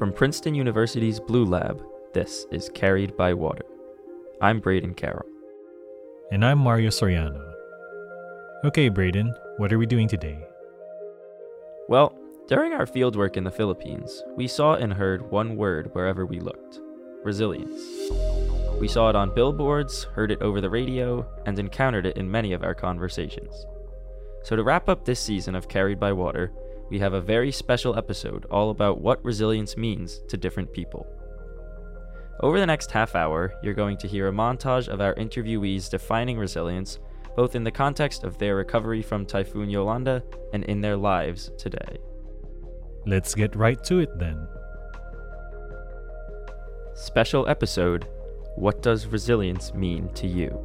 From Princeton University's Blue Lab, this is Carried by Water. I'm Braden Carroll. And I'm Mario Soriano. Okay, Braden, what are we doing today? Well, during our fieldwork in the Philippines, we saw and heard one word wherever we looked: resilience. We saw it on billboards, heard it over the radio, and encountered it in many of our conversations. So to wrap up this season of Carried by Water, we have a very special episode all about what resilience means to different people. Over the next half hour, you're going to hear a montage of our interviewees defining resilience, both in the context of their recovery from Typhoon Yolanda and in their lives today. Let's get right to it then. Special episode: What does resilience mean to you?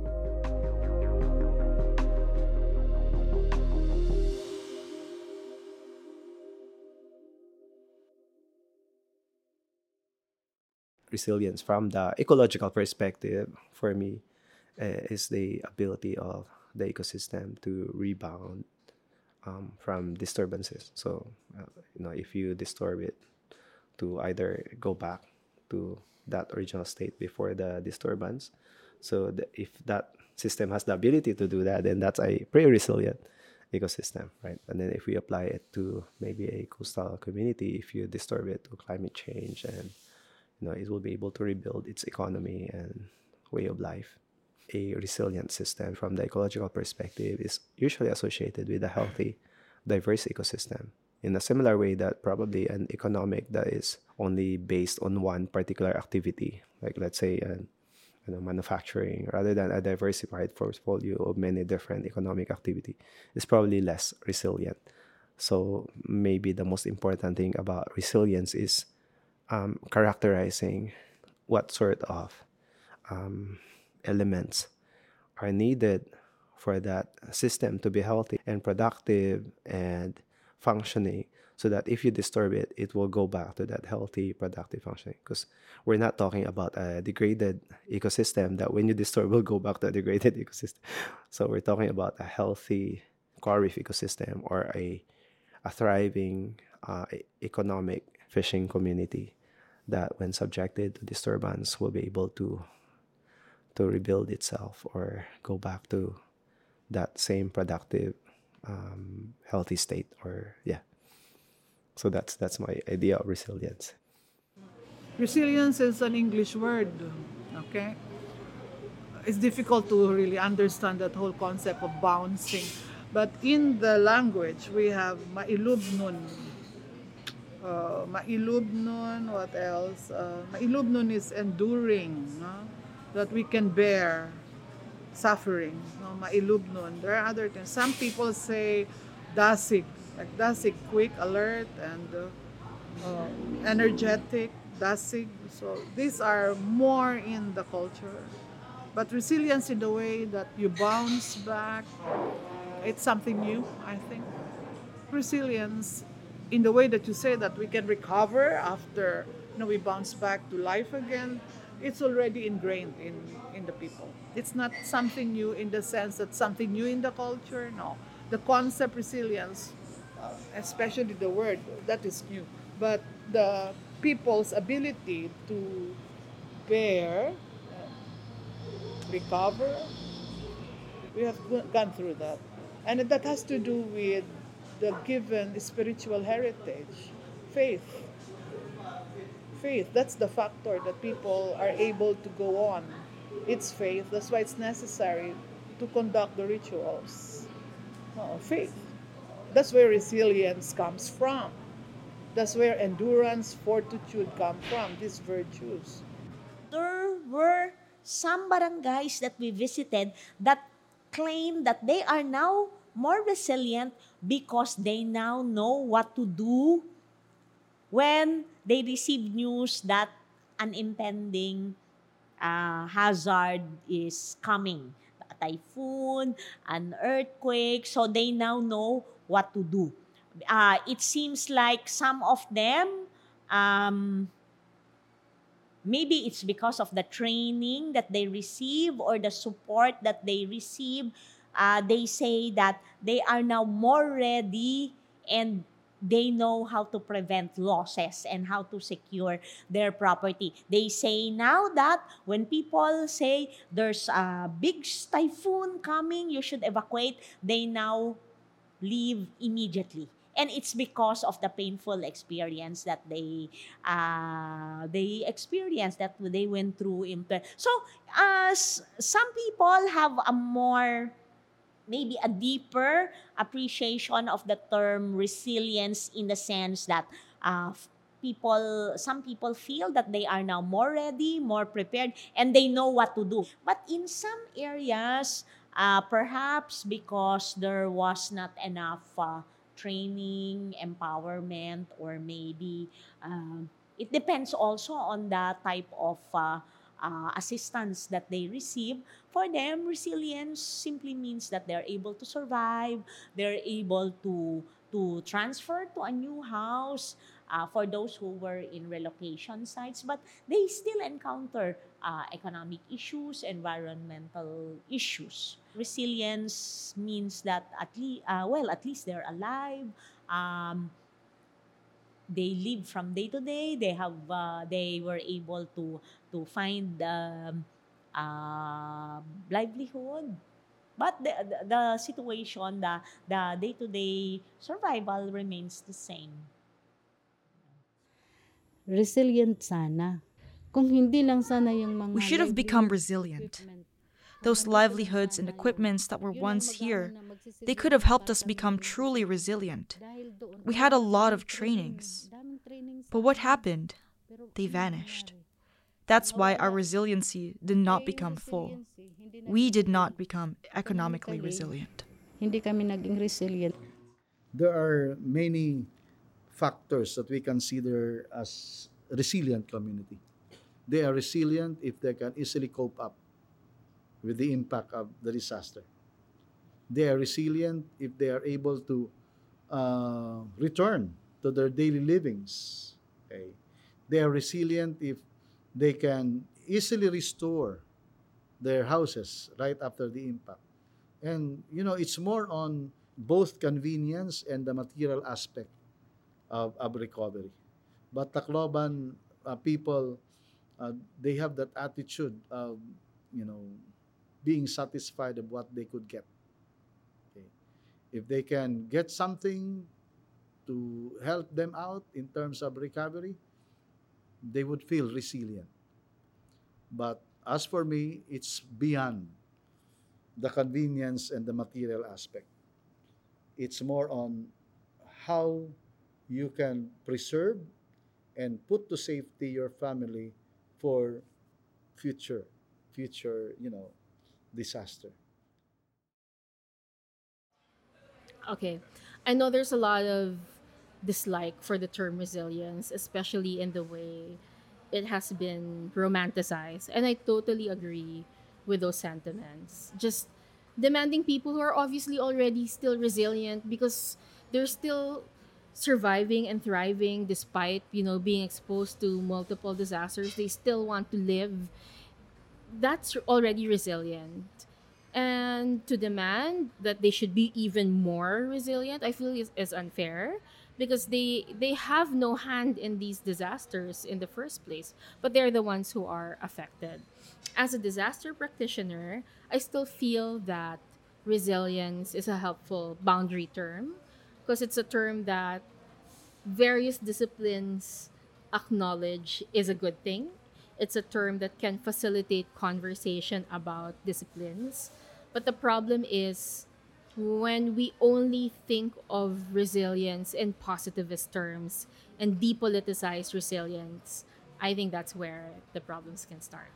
Resilience from the ecological perspective for me is the ability of the ecosystem to rebound from disturbances. So, if you disturb it, to either go back to that original state before the disturbance. So, if that system has the ability to do that, then that's a pretty resilient ecosystem, right? And then if we apply it to maybe a coastal community, if you disturb it to climate change, and it will be able to rebuild its economy and way of life. A resilient system from the ecological perspective is usually associated with a healthy, diverse ecosystem. In a similar way that probably an economic that is only based on one particular activity, like let's say manufacturing, rather than a diversified portfolio of many different economic activity, is probably less resilient. So maybe the most important thing about resilience is characterizing what sort of elements are needed for that system to be healthy and productive and functioning, so that if you disturb it, it will go back to that healthy, productive functioning. Because we're not talking about a degraded ecosystem that when you disturb will go back to a degraded ecosystem. So we're talking about a healthy coral reef ecosystem or a thriving economic fishing community that when subjected to disturbance will be able to rebuild itself or go back to that same productive, healthy state. So that's my idea of resilience. Resilience is an English word, okay? It's difficult to really understand that whole concept of bouncing. But in the language, we have mailubnun. Mailubnun, what else? Mailubnun is enduring, no? That we can bear suffering. No? Mailubnun. There are other things. Some people say dasig, like dasig, quick, alert, and energetic, dasig. So these are more in the culture. But resilience in the way that you bounce back, it's something new, I think. Resilience in the way that you say that we can recover after we bounce back to life again, it's already ingrained in the people. It's not something new in the sense that something new in the culture. No, the concept resilience, especially the word, that is new. But the people's ability to bear, recover, we have gone through that. And that has to do with the given spiritual heritage, faith. Faith, that's the factor that people are able to go on. It's faith, that's why it's necessary to conduct the rituals. Faith. That's where resilience comes from. That's where endurance, fortitude come from, these virtues. There were some barangays that we visited that claim that they are now more resilient because they now know what to do when they receive news that an impending hazard is coming. A typhoon, an earthquake, so they now know what to do. It seems like some of them, maybe it's because of the training that they receive or the support that they receive. They say that they are now more ready and they know how to prevent losses and how to secure their property. They say now that when people say there's a big typhoon coming, you should evacuate, they now leave immediately. And it's because of the painful experience that they experienced, that they went through. So, some people have a more, maybe a deeper appreciation of the term resilience, in the sense that some people feel that they are now more ready, more prepared, and they know what to do. But in some areas, perhaps because there was not enough training, empowerment, or maybe it depends also on the type of assistance that they receive. For them, resilience simply means that they're able to survive, they're able to transfer to a new house, for those who were in relocation sites, but they still encounter economic issues, environmental issues. Resilience means that at least they're alive. They live from day to day. They were able to find livelihood. But the situation, the day to day survival remains the same. Resilient sana. Kung hindi lang sana yung mga We should have become livelihood resilient. equipment. Those livelihoods and equipments that were once here, they could have helped us become truly resilient. We had a lot of trainings. But what happened? They vanished. That's why our resiliency did not become full. We did not become economically resilient. Hindi kami naging resilient. There are many factors that we consider as resilient community. They are resilient if they can easily cope up with the impact of the disaster. They are resilient if they are able to return to their daily livings. Okay? They are resilient if they can easily restore their houses right after the impact. And, it's more on both convenience and the material aspect of recovery. But Tacloban people, they have that attitude of, being satisfied of what they could get. Okay. If they can get something to help them out in terms of recovery, they would feel resilient. But as for me, it's beyond the convenience and the material aspect. It's more on how you can preserve and put to safety your family for future, disaster. Okay. I know there's a lot of dislike for the term resilience, especially in the way it has been romanticized. And I totally agree with those sentiments. Just demanding people who are obviously already still resilient because they're still surviving and thriving despite, being exposed to multiple disasters. They still want to live. That's already resilient. And to demand that they should be even more resilient, I feel is unfair because they have no hand in these disasters in the first place, but they're the ones who are affected. As a disaster practitioner, I still feel that resilience is a helpful boundary term because it's a term that various disciplines acknowledge is a good thing. It's a term that can facilitate conversation about disciplines. But the problem is when we only think of resilience in positivist terms and depoliticize resilience, I think that's where the problems can start.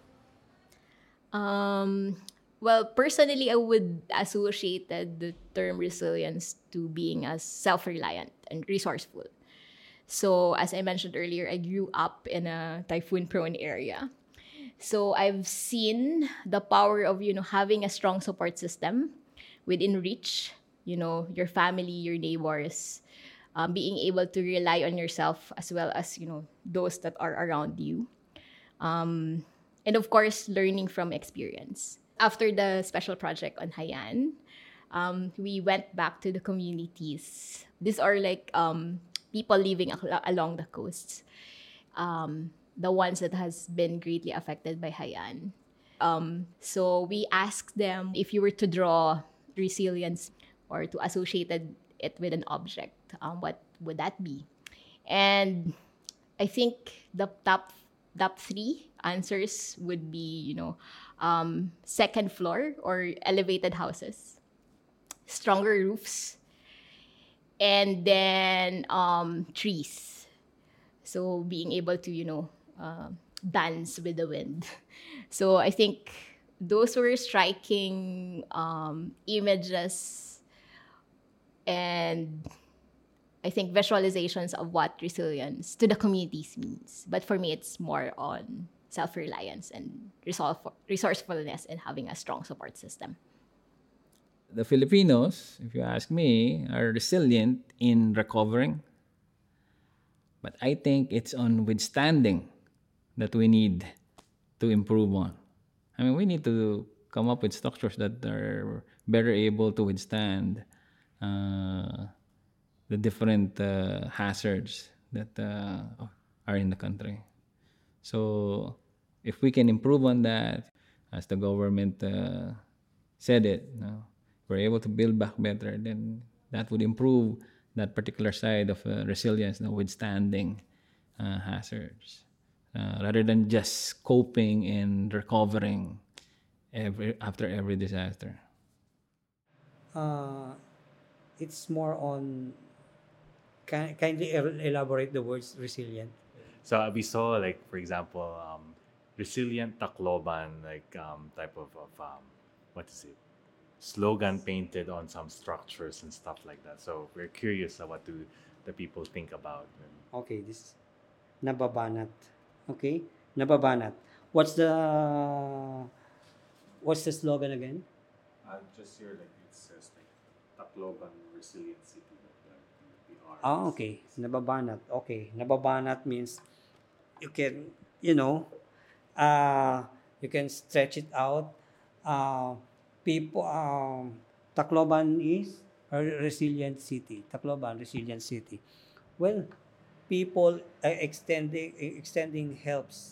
Well, personally, I would associate the term resilience to being as self-reliant and resourceful. So, as I mentioned earlier, I grew up in a typhoon-prone area. So, I've seen the power of, having a strong support system within reach, your family, your neighbors, being able to rely on yourself as well as, those that are around you. And of course, learning from experience. After the special project on Haiyan, We went back to the communities. These are like people living along the coasts, the ones that has been greatly affected by Haiyan. So we asked them, if you were to draw resilience or to associate it with an object, what would that be? And I think the top three answers would be, second floor or elevated houses, stronger roofs, and then trees. So being able to, dance with the wind. So I think those were striking images, and I think visualizations of what resilience to the communities means. But for me, it's more on self-reliance and resourcefulness and having a strong support system. The Filipinos, if you ask me, are resilient in recovering. But I think it's on withstanding that we need to improve on. I mean, we need to come up with structures that are better able to withstand the different hazards that are in the country. So if we can improve on that, as the government said it, we're able to build back better, then that would improve that particular side of resilience, withstanding hazards, rather than just coping and recovering after every disaster. It's more on, kindly elaborate the words resilient. So we saw, like, for example, resilient Tacloban, like type of what is it? Slogan painted on some structures and stuff like that. So we're curious what do the people think about. Okay, this nababanat. Okay, nababanat. What's the slogan again? Just here, like it says, like Tacloban Resilient City. Okay, nababanat. Okay, nababanat means you can, you can stretch it out. People, Tacloban is a resilient city. Tacloban, resilient city. Well, people extending helps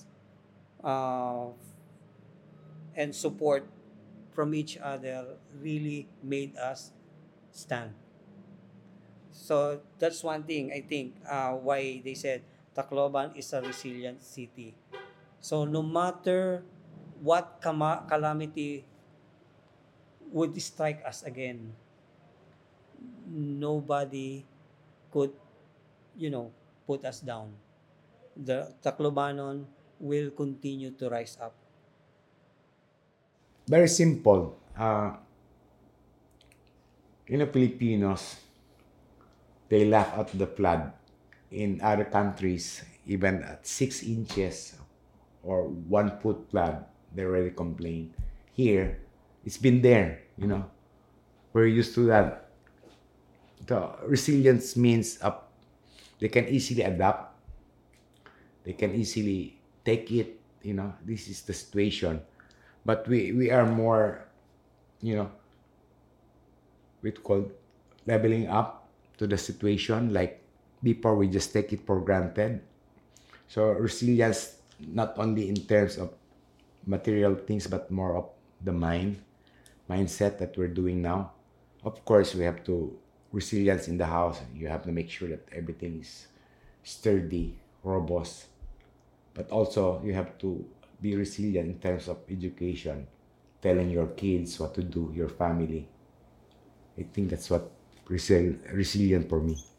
and support from each other really made us stand. So that's one thing I think why they said Tacloban is a resilient city. So no matter what calamity would strike us again, nobody could, put us down. The Taclobanon will continue to rise up. Very simple. Filipinos, they laugh at the flood. In other countries, even at 6 inches or 1 foot flood, they already complain. Here, it's been there, We're used to that. The resilience means they can easily adapt. They can easily take it, this is the situation. But we are more, we'd call leveling up to the situation. Like before, we just take it for granted. So resilience, not only in terms of material things, but more of the mindset that we're doing now. Of course, we have to resilience in the house. You have to make sure that everything is sturdy, robust. But also, you have to be resilient in terms of education, telling your kids what to do, your family. I think that's what resilient for me.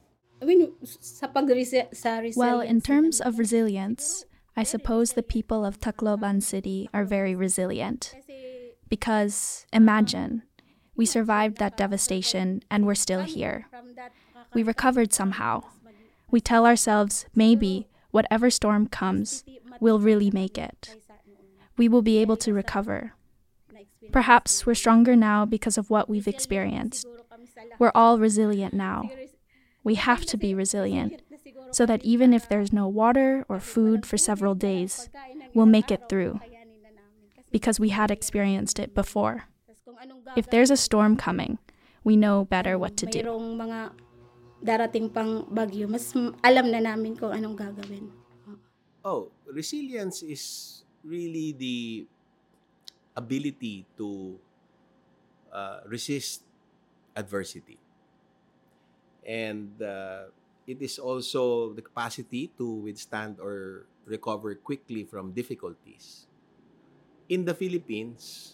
Well, in terms of resilience, I suppose the people of Tacloban City are very resilient. Because, imagine, we survived that devastation and we're still here. We recovered somehow. We tell ourselves, maybe, whatever storm comes, we'll really make it. We will be able to recover. Perhaps we're stronger now because of what we've experienced. We're all resilient now. We have to be resilient, so that even if there's no water or food for several days, we'll make it through. Because we had experienced it before. If there's a storm coming, we know better what to do. Mayroong mga darating pang bagyo, mas alam na namin kung anong gagawin. Oh, resilience is really the ability to resist adversity. And it is also the capacity to withstand or recover quickly from difficulties. In the Philippines,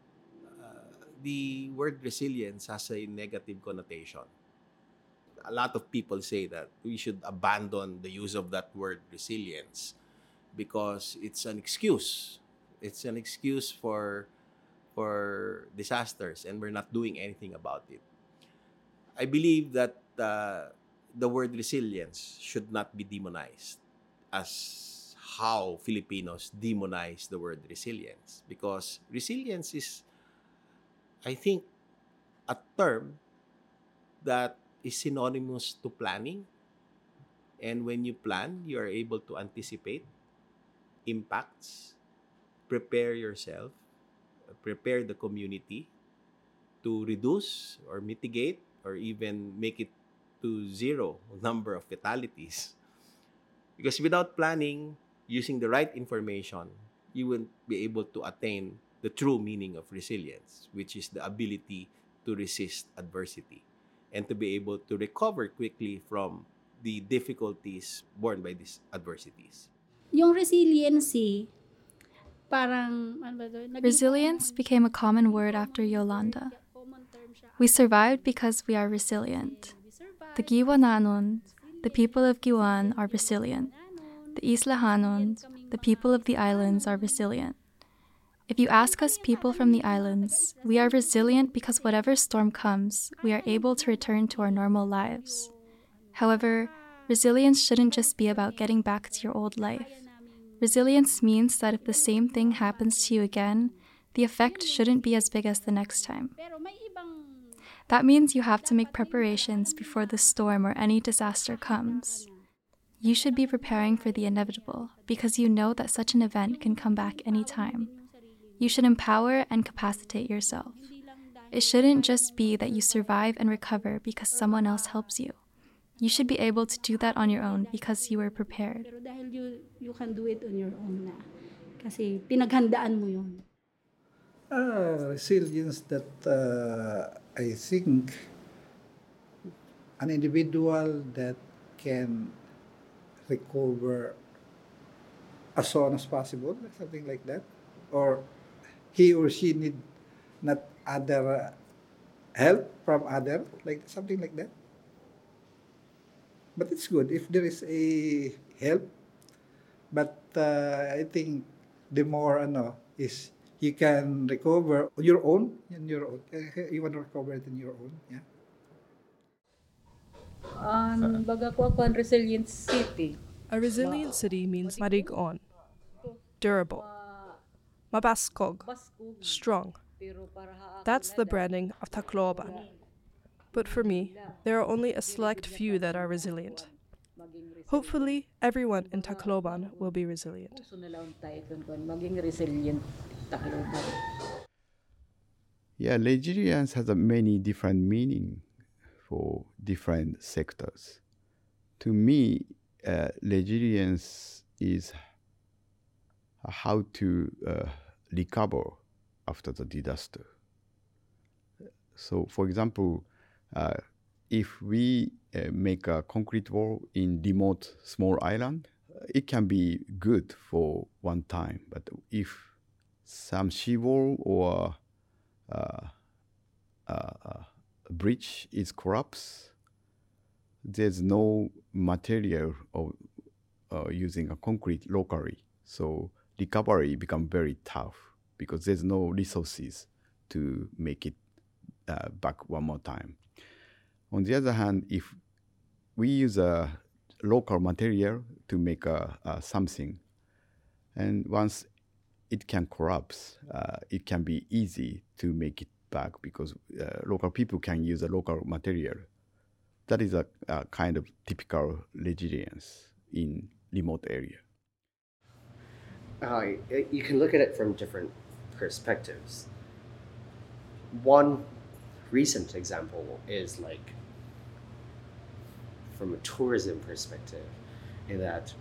the word resilience has a negative connotation. A lot of people say that we should abandon the use of that word resilience because it's an excuse. It's an excuse for disasters, and we're not doing anything about it. I believe that the word resilience should not be demonized as how Filipinos demonize the word resilience, because resilience is, I think, a term that is synonymous to planning. And when you plan, you are able to anticipate impacts, prepare yourself, prepare the community to reduce or mitigate or even make it to zero number of fatalities. Because without planning, using the right information, you won't be able to attain the true meaning of resilience, which is the ability to resist adversity and to be able to recover quickly from the difficulties borne by these adversities. Yung resiliency, parang, ano ba doon? Resilience became a common word after Yolanda. We survived because we are resilient. The Giwananon, the people of Giwan, are resilient. The Islahanon, the people of the islands, are resilient. If you ask us people from the islands, we are resilient because whatever storm comes, we are able to return to our normal lives. However, resilience shouldn't just be about getting back to your old life. Resilience means that if the same thing happens to you again, the effect shouldn't be as big as the next time. That means you have to make preparations before the storm or any disaster comes. You should be preparing for the inevitable because you know that such an event can come back anytime. You should empower and capacitate yourself. It shouldn't just be that you survive and recover because someone else helps you. You should be able to do that on your own because you were prepared. Pero dahil you can do it on your own na. Kasi pinaghandaan mo yun. Resilience that I think an individual that can recover as soon as possible, something like that, or he or she need not other help from other, like something like that. But it's good if there is a help. But I think the more is you can recover your own. You want to recover it in your own, yeah. Baga ko ako ang resilient city. A resilient city means marigon, durable, mabaskog, strong. That's the branding of Tacloban. But for me, there are only a select few that are resilient. Hopefully, everyone in Tacloban will be resilient. Yeah, resilience has a many different meaning for different sectors. To me, resilience is how to recover after the disaster. So, for example, if we make a concrete wall in remote small island, it can be good for one time. But if some seawall or bridge is collapsed, there's no material of using a concrete locally. So recovery becomes very tough because there's no resources to make it back one more time. On the other hand, if we use a local material to make something, and once it can collapse, it can be easy to make it back because local people can use a local material. That is a kind of typical resilience in remote area. You can look at it from different perspectives. One, recent example is like from a tourism perspective, in that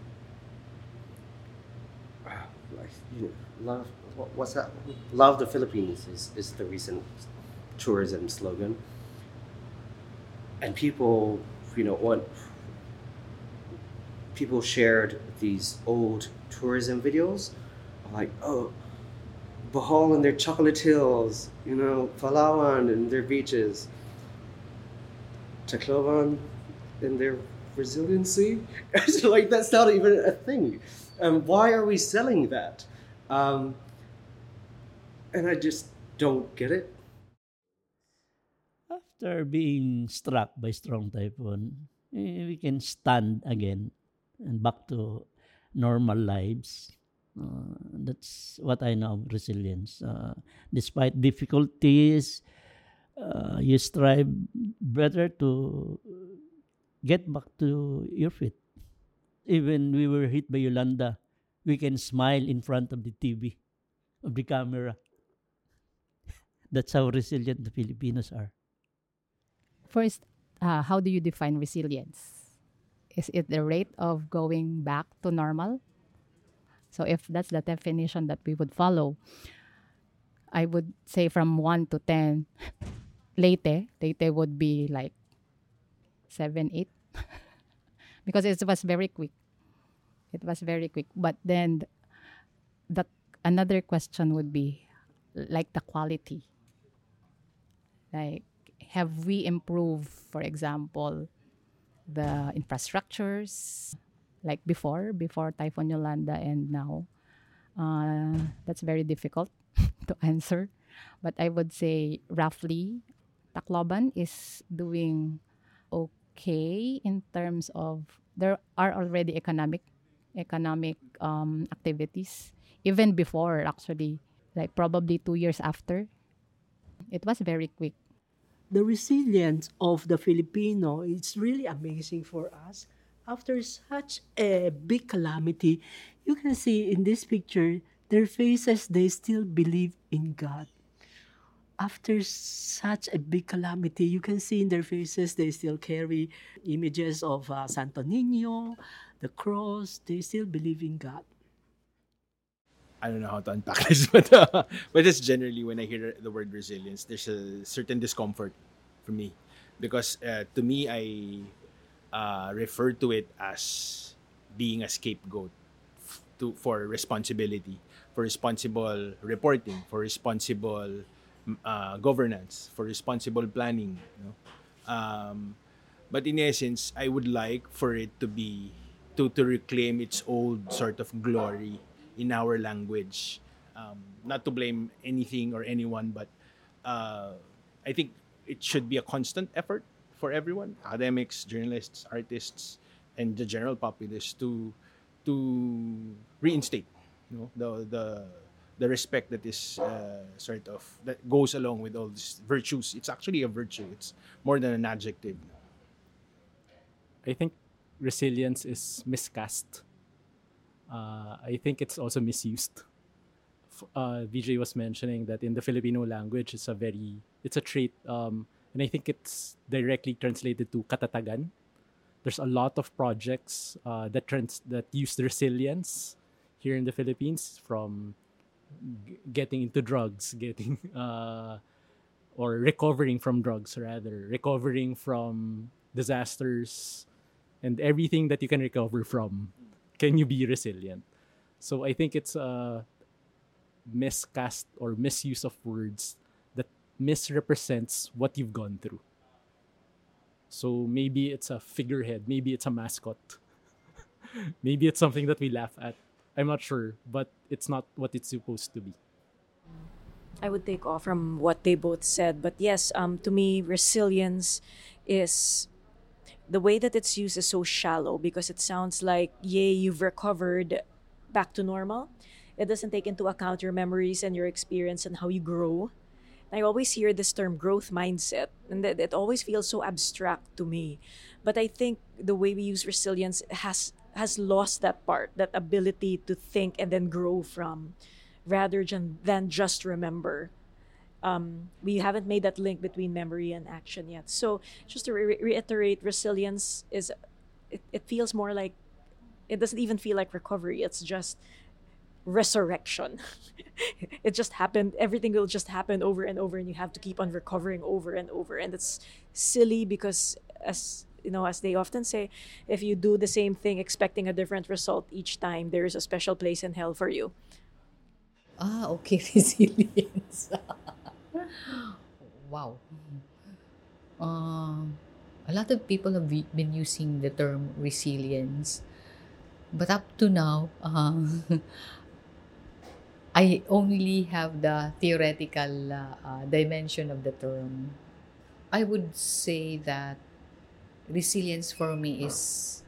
like, love, what's that? Love the Philippines is the recent tourism slogan, and people, people shared these old tourism videos, like, oh, Bohol and their chocolate hills, Palawan and their beaches, Tacloban and their resiliency. Like, that's not even a thing. Why are we selling that? And I just don't get it. After being struck by strong typhoon, we can stand again and back to normal lives. That's what I know of resilience. Despite difficulties, you strive better to get back to your feet. Even we were hit by Yolanda, we can smile in front of the TV, of the camera. That's how resilient the Filipinos are. First, how do you define resilience? Is it the rate of going back to normal? So if that's the definition that we would follow, I would say from 1 to 10, Leyte would be like 7, 8. Because it was very quick. It was very quick. But then another question would be like the quality. Like, have we improved, for example, the infrastructures like before Typhoon Yolanda and now? That's very difficult to answer. But I would say roughly, Tacloban is doing okay in terms of there are already economic activities. Even before, actually, like probably 2 years after, it was very quick. The resilience of the Filipino is really amazing for us. After such a big calamity, you can see in this picture, their faces, they still believe in God. After such a big calamity, you can see in their faces, they still carry images of Santo Niño, the cross. They still believe in God. I don't know how to unpack this, but just generally when I hear the word resilience, there's a certain discomfort for me, because to me I refer to it as being a scapegoat for responsibility, for responsible reporting, for responsible governance, for responsible planning. But in essence, I would like for it to be to reclaim its old sort of glory in our language. Not to blame anything or anyone, but I think it should be a constant effort for everyone, academics, journalists, artists, and the general populace to reinstate, the respect that is that goes along with all these virtues. It's actually a virtue. It's more than an adjective. I think resilience is miscast. I think it's also misused. VJ was mentioning that in the Filipino language, it's a trait, and I think it's directly translated to katatagan. There's a lot of projects that use resilience here in the Philippines, from getting into drugs, or recovering from drugs, rather, recovering from disasters, and everything that you can recover from. Can you be resilient? So I think it's a miscast or misuse of words that misrepresents what you've gone through. So maybe it's a figurehead, maybe it's a mascot, maybe it's something that we laugh at. I'm not sure, but it's not what it's supposed to be. I would take off from what they both said, but yes, to me, resilience is the way that it's used is so shallow, because it sounds like, yay, you've recovered back to normal. It doesn't take into account your memories and your experience and how you grow. I always hear this term growth mindset, and that it always feels so abstract to me. But I think the way we use resilience has lost that part, that ability to think and then grow from, rather than just remember. We haven't made that link between memory and action yet. So just to reiterate, resilience is, it feels more like, it doesn't even feel like recovery. It's just resurrection. It just happened. Everything will just happen over and over, and you have to keep on recovering over and over. And it's silly because, as you know, as they often say, if you do the same thing expecting a different result each time, there is a special place in hell for you. Okay, resilience. Wow. A lot of people have been using the term resilience, but up to now, I only have the theoretical dimension of the term. I would say that resilience for me is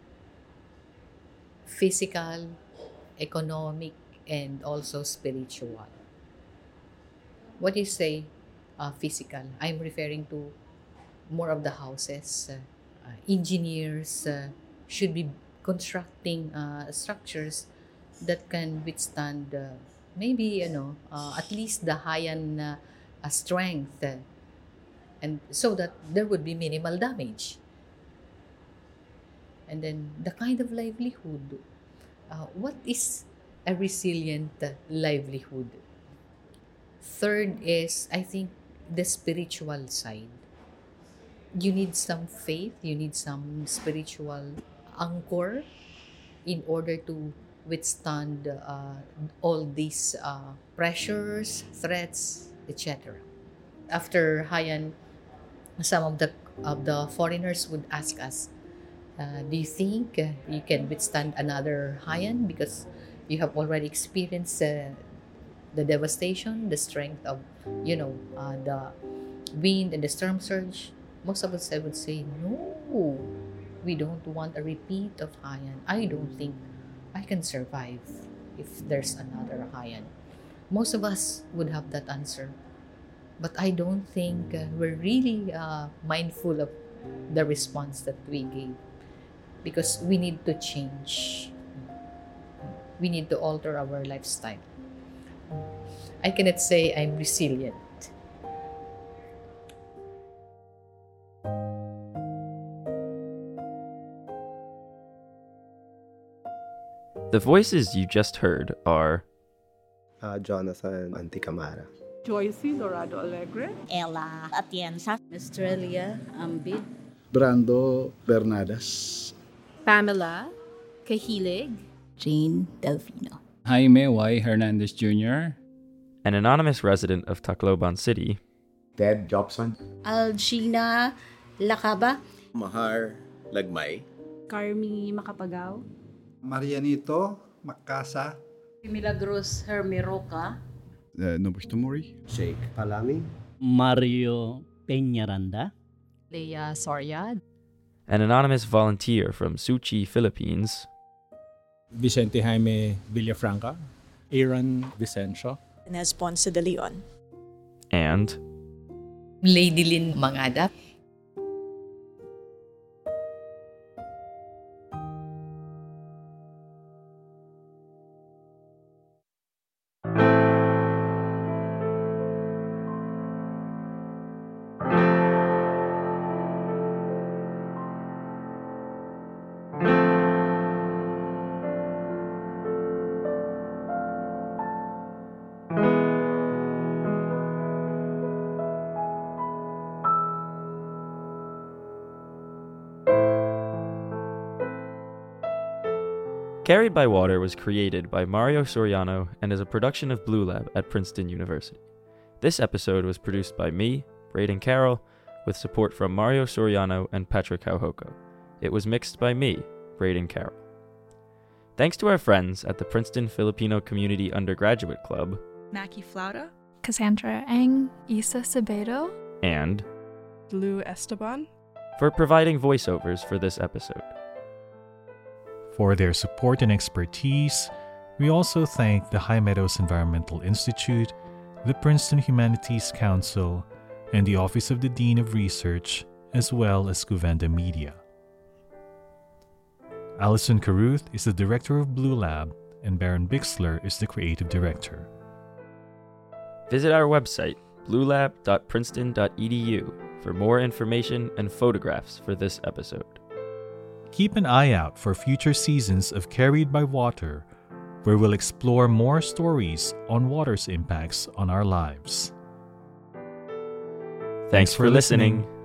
physical, economic, and also spiritual. What do you say physical? I'm referring to more of the houses. Engineers should be constructing structures that can withstand maybe, at least the high-end strength, and so that there would be minimal damage. And then the kind of livelihood. What is a resilient livelihood? Third is, I think, the spiritual side. You need some faith, you need some spiritual anchor in order to withstand all these pressures, threats, etc. After Haiyan, some of the foreigners would ask us, do you think you can withstand another Haiyan because you have already experienced the devastation, the strength of, the wind and the storm surge? Most of us, I would say, no, we don't want a repeat of Haiyan. I don't think I can survive if there's another Haiyan. Most of us would have that answer. But I don't think we're really mindful of the response that we gave, because we need to change. We need to alter our lifestyle. I cannot say I'm resilient. The voices you just heard are Jonathan Anticamara, Joycey Dorado Alegre, Ella Atienza, Australia Ambid, Brando Bernadas, Pamela Cahilig, Jane Delfino, Jaime Y. Hernandez Jr., an anonymous resident of Tacloban City, Ted Jobson, Algina Lacaba, Mahar Lagmay, Carmi Macapagaw, Marianito Macasa, Milagros Hermiroca, Nobuhito Mori, Jake Palami, Mario Peñaranda, Leia Soria, an anonymous volunteer from Suchi, Philippines, Vicente Jaime Villafranca, Aaron Vicencio, Inez Ponce de Leon, and Lady Lynn Mangada. Carried by Water was created by Mario Soriano and is a production of Blue Lab at Princeton University. This episode was produced by me, Braden Carroll, with support from Mario Soriano and Patrick Hauhoko. It was mixed by me, Braden Carroll. Thanks to our friends at the Princeton Filipino Community Undergraduate Club, Mackie Flauta, Cassandra Eng, Isa Sabedo, and Lou Esteban, for providing voiceovers for this episode. For their support and expertise, we also thank the High Meadows Environmental Institute, the Princeton Humanities Council, and the Office of the Dean of Research, as well as Cuvenda Media. Alison Caruth is the director of Blue Lab, and Baron Bixler is the creative director. Visit our website, bluelab.princeton.edu for more information and photographs for this episode. Keep an eye out for future seasons of Carried by Water, where we'll explore more stories on water's impacts on our lives. Thanks for listening.